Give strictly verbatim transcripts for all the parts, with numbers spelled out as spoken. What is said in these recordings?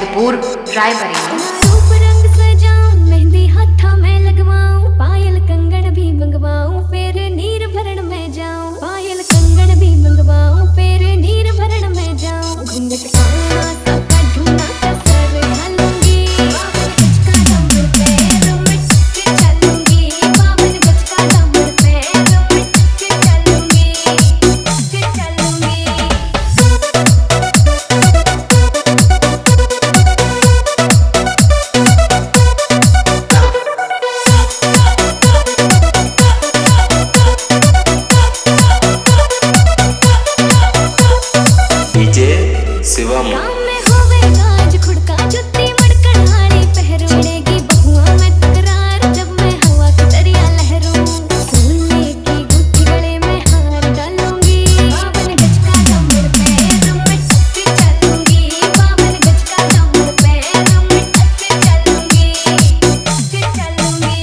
सिद्धपुर रायबरेली। रूप रंग सजाऊं, मेहंदी हाथा में लगवाऊं, पायल कंगन भी मंगवाऊं, फिर नीर भरण में जाऊं। पायल कंगन भी मंगवाऊं, फिर नीर भरण में जाऊं। घूंघट काला सबका ढूंढा कसर ढालूंगी, बावन गज का डमरू पैरों में के चलूंगी, बावन गज का डमरू पैरों में के चलूंगी, के चलूंगी। शिवम काम में होवेगा आज खुड़का जुत्ती मड़कन हाड़ी पहरू, छिड़ेगी बहुआ में तकरार जब मैं हवा की दरिया लहरूं। सोने की गुत्थी गले में हार डालूंगी, बावन गज का डमरू पैरों में के चलूंगी, बावन गज का डमरू पैरों में के चलूंगी, के चलूंगी।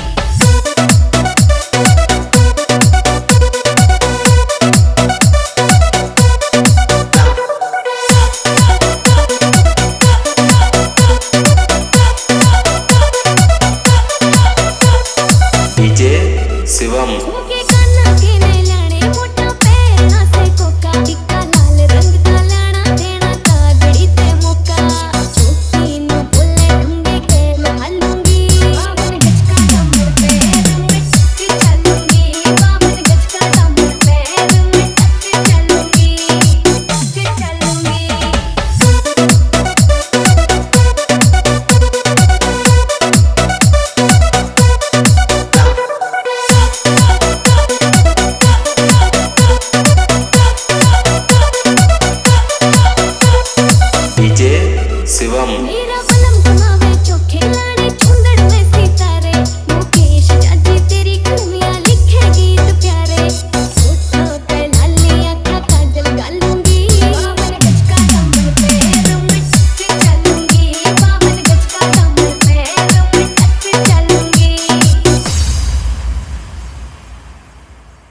शिवम झुमके कान्हा के नैलाने, मोटा पैर से कोका, टिक्का लाल रंग का लाना, देना कागड़ी ते मौका। चौकी नु बोले ढूंढे के मैं हलूंगी, बावन गज का डमरू पैरों में के चलूंगी, बावन गज का डमरू पैरों में के चलूंगी, के चलूंगी। शिवम।